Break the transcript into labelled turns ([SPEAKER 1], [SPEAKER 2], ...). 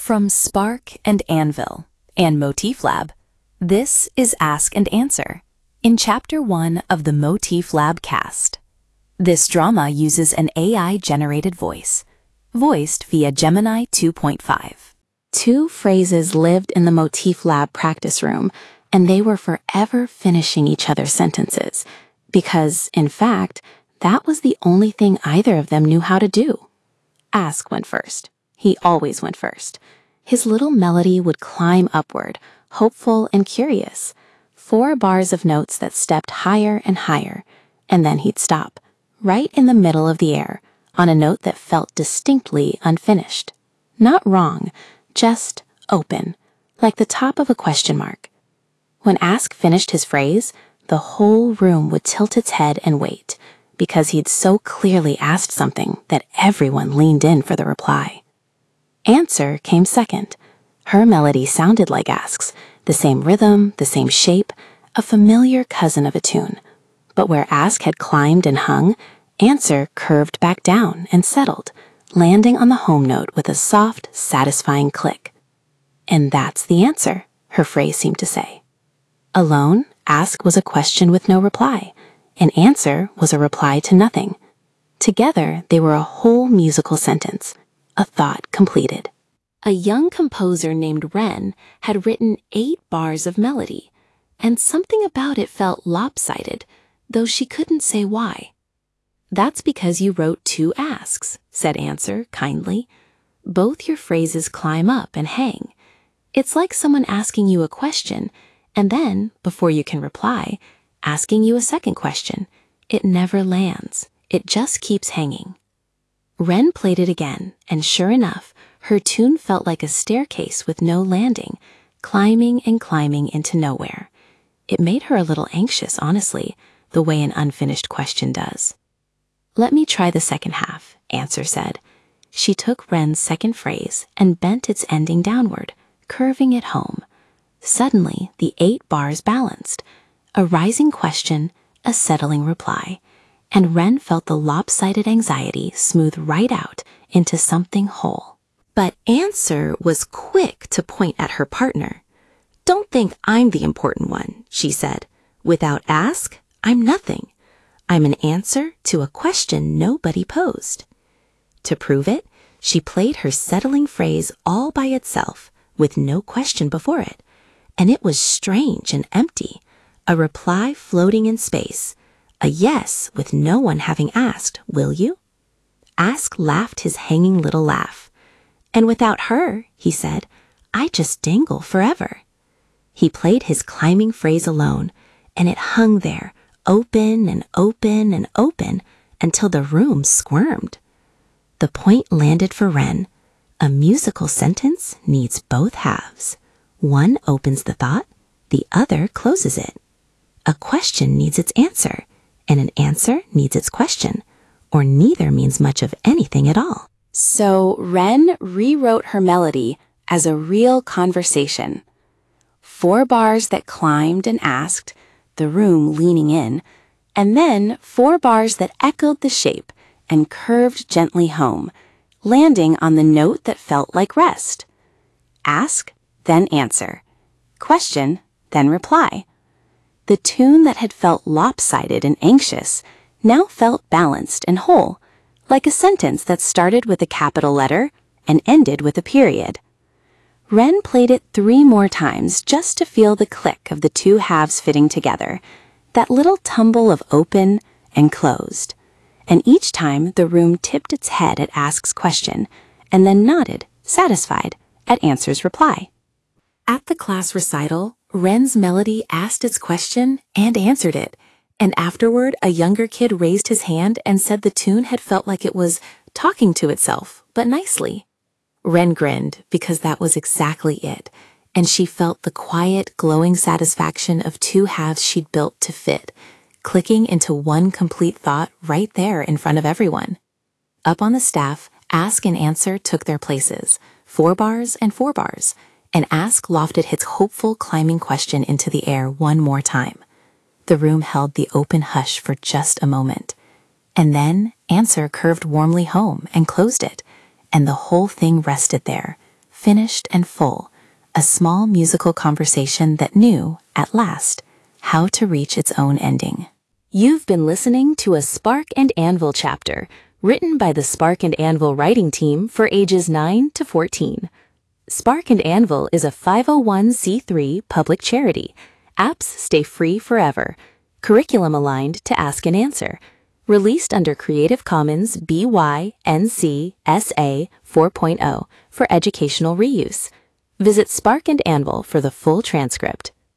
[SPEAKER 1] From Spark and Anvil and Motif Lab, this is Ask and Answer in Chapter 1 of the Motif Lab cast. This drama uses an AI-generated voice, voiced via Gemini 2.5. Two phrases lived in the Motif Lab practice room, and they were forever finishing each other's sentences, because, in fact, that was the only thing either of them knew how to do. Ask went first. He always went first. His little melody would climb upward, hopeful and curious, 4 bars of notes that stepped higher and higher, and then he'd stop, right in the middle of the air, on a note that felt distinctly unfinished. Not wrong, just open, like the top of a question mark. When Ask finished his phrase, the whole room would tilt its head and wait, because he'd so clearly asked something that everyone leaned in for the reply. Answer came second. Her melody sounded like Ask's, the same rhythm, the same shape, a familiar cousin of a tune. But where Ask had climbed and hung, Answer curved back down and settled, landing on the home note with a soft, satisfying click. And that's the answer, her phrase seemed to say. Alone, Ask was a question with no reply, and Answer was a reply to nothing. Together, they were a whole musical sentence, a thought completed. A young composer named Wren had written 8 bars of melody, and something about it felt lopsided, though she couldn't say why. That's because you wrote 2 asks, said Answer kindly. Both your phrases climb up and hang. It's like someone asking you a question, and then, before you can reply, asking you a second question. It never lands. It just keeps hanging. Wren played it again, and sure enough, her tune felt like a staircase with no landing, climbing and climbing into nowhere. It made her a little anxious, honestly, the way an unfinished question does. Let me try the second half, Answer said. She took Wren's second phrase and bent its ending downward, curving it home. Suddenly, the 8 bars balanced. A rising question, a settling reply, and Wren felt the lopsided anxiety smooth right out into something whole. But Answer was quick to point at her partner. "Don't think I'm the important one," she said. "Without Ask, I'm nothing. I'm an answer to a question nobody posed." To prove it, she played her settling phrase all by itself, with no question before it, and it was strange and empty, a reply floating in space, a yes with no one having asked, "Will you?" Ask laughed his hanging little laugh. "And without her," he said, "I just dangle forever." He played his climbing phrase alone, and it hung there, open and open and open, until the room squirmed. The point landed for Wren. A musical sentence needs both halves. One opens the thought, the other closes it. A question needs its answer, and an answer needs its question, or neither means much of anything at all. So Wren rewrote her melody as a real conversation. 4 bars that climbed and asked, the room leaning in, and then 4 bars that echoed the shape and curved gently home, landing on the note that felt like rest. Ask, then answer. Question, then reply. The tune that had felt lopsided and anxious now felt balanced and whole, like a sentence that started with a capital letter and ended with a period. Wren played it 3 more times just to feel the click of the 2 halves fitting together, that little tumble of open and closed. And each time the room tipped its head at Ask's question and then nodded, satisfied, at Answer's reply. At the class recital, Wren's melody asked its question and answered it, and afterward a younger kid raised his hand and said the tune had felt like it was talking to itself, but nicely. Wren grinned because that was exactly it, and she felt the quiet, glowing satisfaction of 2 halves she'd built to fit, clicking into one complete thought right there in front of everyone. Up on the staff, Ask and Answer took their places, 4 bars and 4 bars, and Ask lofted his hopeful climbing question into the air one more time. The room held the open hush for just a moment, and then Answer curved warmly home and closed it, and the whole thing rested there, finished and full, a small musical conversation that knew, at last, how to reach its own ending. You've been listening to a Spark and Anvil chapter, written by the Spark and Anvil writing team for ages 9 to 14. Spark and Anvil is a 501c3 public charity. Apps stay free forever. Curriculum aligned to ask and answer. Released under Creative Commons BY-NC SA 4.0 for educational reuse. Visit Spark and Anvil for the full transcript.